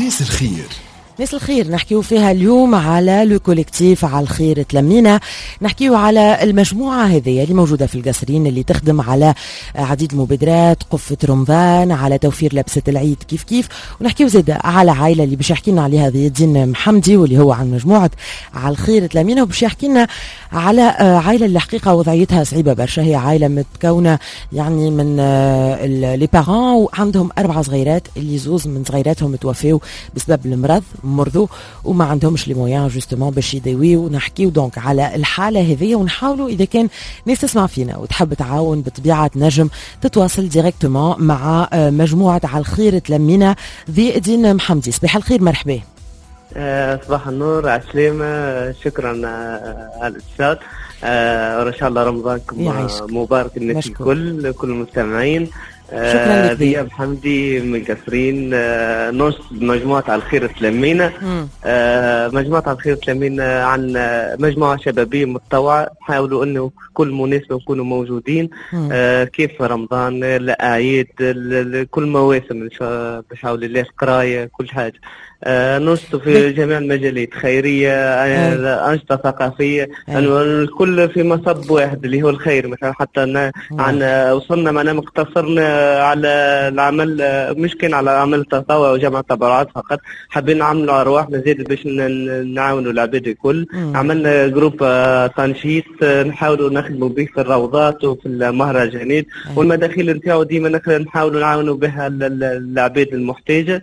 ناس الخير. ناس الخير نحكيو فيها اليوم على لو كوليكتيف على الخير تلمينا، نحكيو على المجموعة هذه اللي موجودة في القصرين اللي تخدم على عديد المبادرات، قفة رمضان، على توفير لبسة العيد كيف كيف، ونحكيو زيادة على عائلة اللي باش يحكي لنا عليها ضي الدين محمدي واللي هو عن مجموعة على الخير تلمينا، وباش يحكي لنا على عائلة اللي حقيقة وضعيتها صعيبة برشا. هي عائلة متكونة يعني من لي بارون وعندهم 4 صغيرات اللي زوز من صغيراتهم توفيوا بسبب المرض مرضوا وما عندهمش لي مويان جوستومون باش يداويو. ونحكيو دونك على الحاله هذه ونحاولوا اذا كان ناس تسمع فينا وتحب تعاون بطبيعه نجم تتواصل ديريكتومون مع مجموعه على الخير تلمينا ضي الدين محمدي. صباح الخير، مرحبا. صباح النور، على السلامة، شكرا على الاتصال. وان شاء الله رمضانكم مبارك للناس الكل، كل المستمعين. شكرا لك. ضياء محمدي من قصرين، نص مجموعة على الخير تلمينا. مجموعة على الخير تلمينا عن مجموعة شبابية متطوعة، نحاولوا انه كل مناسبة نكونوا موجودين. كيف رمضان، الأعياد، كل مواسم بحول الله، القراية، كل حاجة. نشط في جميع المجالات، خيرية، أنشطة ثقافية، الكل في مصب واحد اللي هو الخير. مثلا حتى وصلنا معنا مقتصرنا على العمل، مش كان على عمل تطوع وجمع تبرعات فقط، حابين نعملوا أرواح نزيد باش نعاونوا العباد الكل. عملنا جروب تنشيط نحاولوا نخدموا به في الروضات وفي المهرجانات، والمداخيل نتاعو ديما نحاولوا نعاونوا بها العباد المحتاجة.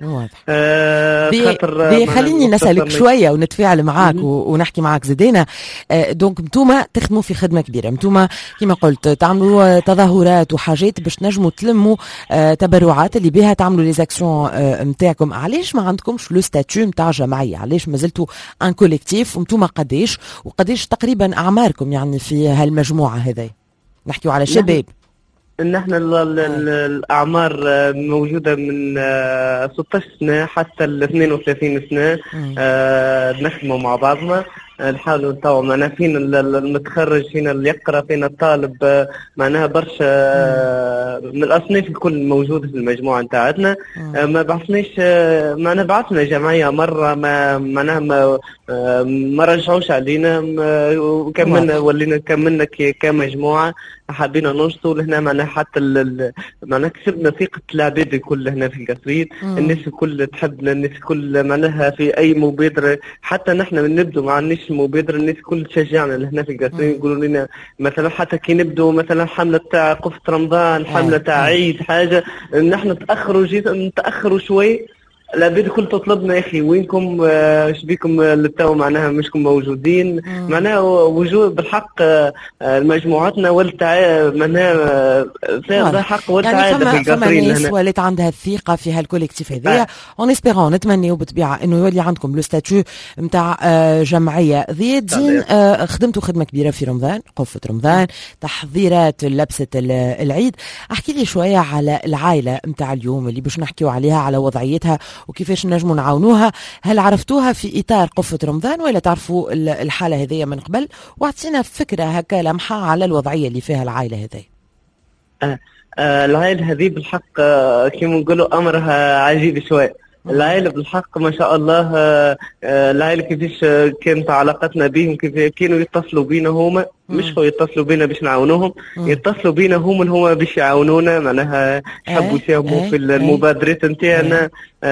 خليني نسألك شوية ونتفاعل معاك ونحكي معاك زدينا. دونك نتوما تخدموا في خدمة كبيرة، نتوما كما قلت تعملوا تظاهرات وحاجات باش نجموا تلموا تبرعات اللي بها تعملوا لي زاكسيون نتاعكم. علاش ما عندكمش لو ستاتيو نتاع جمعية؟ علاش مازلتوا ان كوليكتيف؟ ونتوما قداش وقداش تقريبا أعماركم يعني في هالمجموعة هذه؟ نحكيوا على شباب. نحن الأعمار موجودة من 16 سنة حتى 32 سنة. نخدموا مع بعضنا، نحاولوا نطوعوا معنا فينا المتخرج، فينا اللي يقرأ، فينا الطالب، معناها برشا من الأصناف الكل موجودة في المجموعة نتاعتنا. ما بعثناش، معنا بعثنا جمعية مرة معناها ما رجعوش علينا، وكملنا ولينا كملنا كمجموعة حابين ننشطوا لهنا. معناها حتى معناها كسبنا ثقة العباد الكل هنا في القصرين. الناس الكل تحبنا، الناس الكل معناها في أي مبادرة، حتى نحن من نبدو ما عندناش المبادرة الناس الكل تشجعنا لهنا في القصرين، يقولوا لنا مثلا حتى كي نبدو مثلا حملة تاع قفة رمضان، حملة تاع عيد، حاجة نحن نتأخروا شوي، العباد الكل تطلبنا يا اخي وينكم، ايش بيكم للتو معناها مشكم موجودين. معناها وجود بالحق مجموعتنا معناها فيها حق والسعاده يعني في القصرين. فما ناس ولات عندها الثقه في هالكوليكتيف هذايا. اون اسبيرون نتمنيو بالطبيعه انه يولي عندكم لو ستاتيو نتاع جمعيه. ضي الدين، خدمتوا خدمه كبيره في رمضان، قفه رمضان، تحضيرات لبسه العيد. احكي لي شويه على العائله نتاع اليوم اللي باش نحكيو عليها، على وضعيتها وكيفاش نجموا نعاونوها. هل عرفتوها في إطار قفة رمضان ولا تعرفوا الحالة هذه من قبل؟ واعطينا فكرة هكا لمحة على الوضعية اللي فيها العائلة هذه. العائلة هذه بالحق كما نقولوا أمرها عجيب شوي. العائلة بالحق ما شاء الله، العائلة كيفاش كانت علاقتنا بهم، كيف كانوا يتصلوا بينا هما، مش هو يتصلوا بينا باش نعاونوهم، يتصلوا بينا هما باش يعاونونا، معناها يحبوا يساهموا في المبادرات نتاعنا.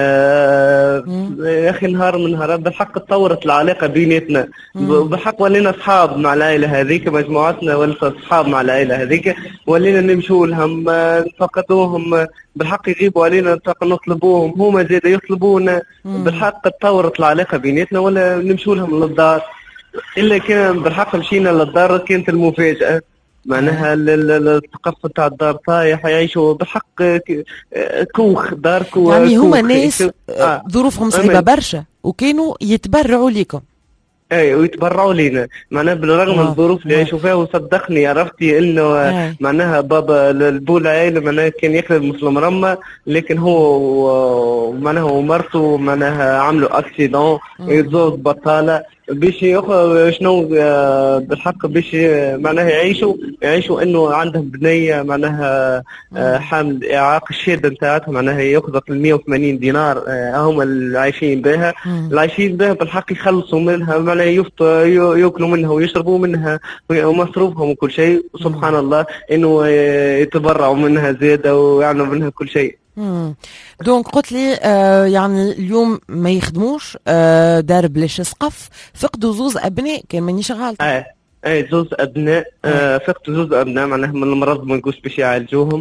يا اخي نهار من نهارات بالحق تطورت العلاقة بيناتنا، بالحق ولينا اصحاب مع العائلة هذيك، مجموعتنا ولات اصحاب مع العائلة هذيك، ولينا نمشوا لهم نفقدوهم، بالحق يجيبوا علينا نطلبوهم، هما زاد يطلبونا. بالحق تطورت العلاقة بيناتنا، ولا نمشوا لهم للدار. إلا كان بالحق مشينا للدار كانت المفاجأة، معناها الثقافة تاع الدار طايح، يعيشوا بالحق كوخ دار كوخ. يعني هما ناس ظروفهم صعيبة برشا وكانوا يتبرعوا لكم. اي ويتبرعوا لينا، معناها بالرغم من الظروف اللي يعيشوا فيها. وصدقني عرفتي انه معناها بابا البو العائله معناها كان يخدم في المرمى، لكن هو معناها ومرته معناها عملوا اكسيدون، يزوج بطاله، باش شنو بالحق باش معناها يعيشوا انه عندهم بنيه معناها حامل اعاقه الشهاده نتاعتهم معناها ياخذوا 180 دينار هم اللي عايشين بها بالحق يخلصوا منها معناها ياكلوا منها ويشربوا منها ومصروفهم وكل شيء. سبحان الله انه يتبرعوا منها زياده ويعملوا منها كل شيء. دونك قلت لي يعني اليوم ما يخدموش دار بلاش سقف، فقدوا زوز ابناء كان مانيش غالطه. زوز ابناء فقدوا زوز ابناء معناها من المرض ما نقولش باش يعالجوهم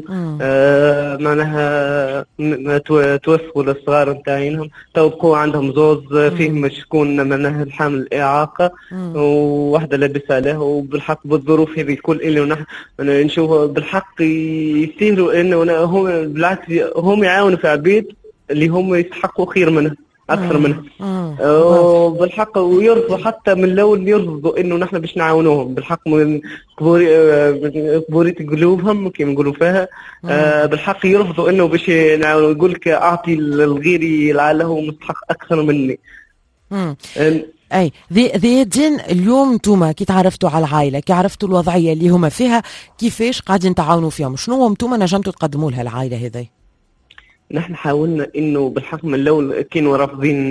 معناها توفوا الصغار نتاعينهم تو بقوا عندهم زوز فيهم شكون معناها الحامل الاعاقه وواحده لابسه عليه. وبالحق بالظروف هذه الكل اللي نحن نشوفوا بالحق يصيروا انه هم بالعكس هم يعاونوا في عبيد اللي هم يستحقوا خير منها اكثر منها. وبالحق ويرفضوا حتى من الاول يرفضوا انه نحن باش نعاونوهم بالحق من كبورية قلوبهم كيما نقولوا فيها. بالحق يرفضوا انه باش نعاونوا، يقول لك اعطي للغيري لعله مستحق اكثر مني. اي ذي الدين اليوم انتوما كي تعرفتوا على العائله، كي عرفتوا الوضعيه اللي هما فيها، كيفاش قاعدين تعاونوا فيهم؟ شنو انتوما نجمتوا تقدموا لها العائله هذه؟ نحن حاولنا انه بالحق من الاول كانوا رافضين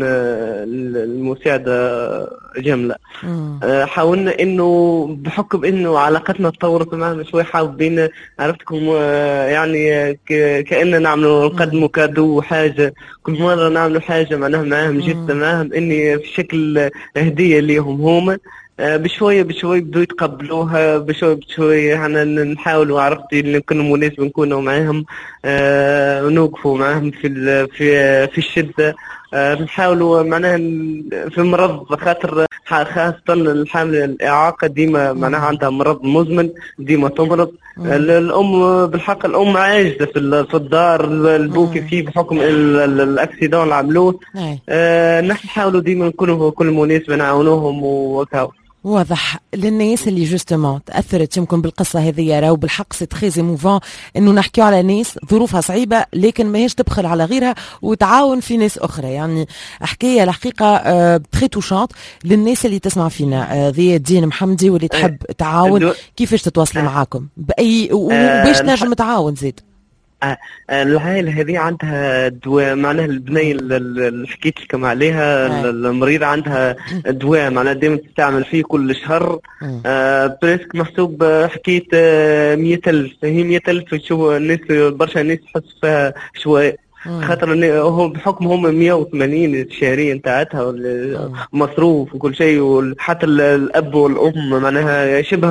المساعده جمله. حاولنا انه بحكم انه علاقتنا تطورت معهم شوي حابين عرفتكم يعني كأننا نعملوا نقدموا كادو حاجه كل مره نعملوا حاجه معناها معاهم جدا معاهم اني في شكل هديه ليهم هما. بشويه بدو يتقبلوها بشويه احنا نحاولوا عرفتي اللي نكونوا مناسب نكونوا معاهم ونوقفوا معاهم في الشده. نحاولوا معناها في مرض خاصه الحامل الاعاقه ديما معناها عندها مرض مزمن ديما تمرض. الام بالحق الام عاجزه في الدار البوكي فيه بحكم الاكسيدون اللي عملوه. نحن نحاولوا ديما نكونوا كل مناسب نعاونوهم وكاو. واضح للناس اللي جوستومون تاثرت يمكن بالقصه هذه، راهو بالحق سي تري ايموفون انه نحكيو على ناس ظروفها صعيبه لكن ماهيش تبخل على غيرها وتعاون في ناس اخرى. يعني حكايه الحقيقه تري توشانت للناس اللي تسمع فينا. ضياء الدين محمدي واللي تحب تعاون كيفاش تتواصل معاكم باي وباش نجم تعاون زيد؟ العائلة هذه عندها دواء معناها البنية اللي حكيت لكم عليها المريضة عندها دواء معناها دائما تستعمل فيه كل شهر. بريسك محسوب حكيت 100,000 هي 100,000 تشوف الناس برشا ناس تحس فيها شوية خاطر هم بحكم هم 180 الشهرية نتاعتها مصروف وكل شيء وحتى الأب والأم معناها شبه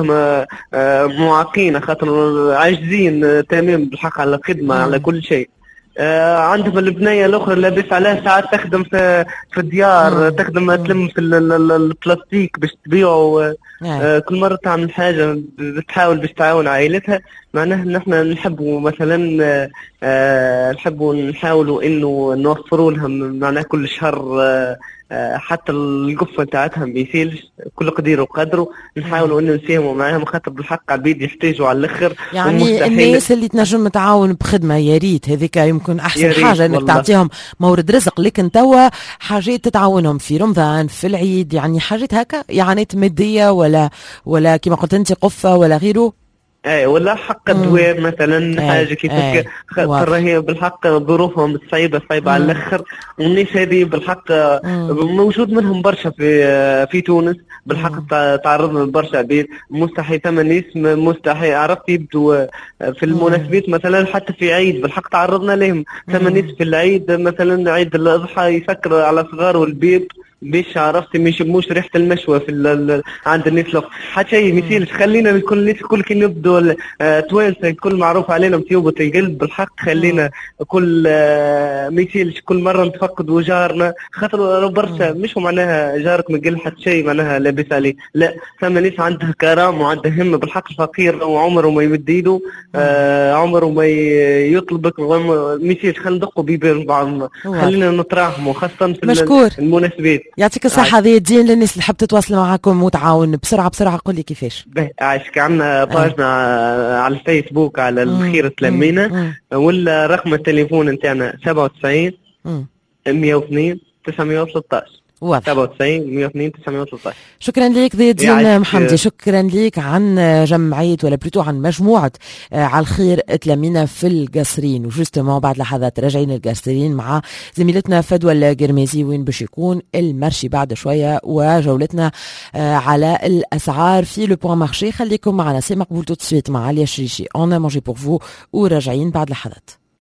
معاقين خاطر عاجزين تمام بالحق على الخدمة على كل شيء. عندهم البنية الأخرى لابس عليها ساعات تخدم في الديار تخدم تلم في البلاستيك باش تبيعه. كل مرة تعمل حاجة بتحاول باش تعاون عائلتها. معناها نحن نحبوا مثلا نحاولوا انه نوفروا لهم معناها كل شهر حتى القفه نتاعتهم ما يسيلش كل قدير وقدره. نحاولوا انه نساهموا معاهم خاطر بالحق عبيد يحتاجوا على الاخر. يعني الناس اللي تنجم تعاون بخدمه يا ريت هذيك يمكن احسن حاجه انك تعطيهم مورد رزق. لكن توا حاجات تتعاونهم في رمضان في العيد يعني حاجات هكا اعانات ماديه ولا كما قلت انت قفه ولا غيره. ولا حق الدواء مثلا حاجه كيف خاطر هي بالحق ظروفهم صعيبه على الاخر. والناس هذه بالحق موجود منهم برشا في تونس بالحق تعرضنا لبرشا عبيد مستحي ثمن اسم مستحي عرفت يبدو في المناسبات مثلا حتى في عيد بالحق تعرضنا لهم ثمن اسم في العيد مثلا عيد الاضحى يسكر على صغار والبيب باش عرفتي ما يشموش ريحه المشوى في عند الناس حتى شيء مثيل. خلينا الكل الناس الكل كي نبدو توانسه الكل معروف علينا متيوبه القلب بالحق. خلينا كل مثيل كل مره نتفقدوا جارنا خاطر برشا مش معناها جارك ما قال حتى شيء معناها لابس عليه لا. ثم ناس عندها كرامه وعندها همه بالحق. الفقير وعمره ما يمد ايده عمره ما يطلبك مثيل. خلينا ندقوا بيبان بعضنا خلينا نتراحموا خاصه في المناسبات. يعطيك الصحة ضياء الدين. للناس اللي حاب تتواصل معاكم وتعاون بسرعة قل لي كيفاش. عايشك عندنا باجنا على الفيسبوك على الخير تلمينا ولا رقم التليفون نتاعنا 97 102 913. واضح. 97 102 913. شكرا لك ضياء الدين محمدي، شكرا لك عن جمعية ولا بلوتو عن مجموعة على الخير تلامينا في القصرين. وجوستومون بعد لحظات راجعين القصرين مع زميلتنا فدوى القرميزي وين باش يكون المرشي بعد شوية وجولتنا على الأسعار في لو بوان مارشي. خليكم معنا، سي مقبول تو تسويت مع عليا الشريشي اون مانجي بور فو وراجعين بعد لحظات.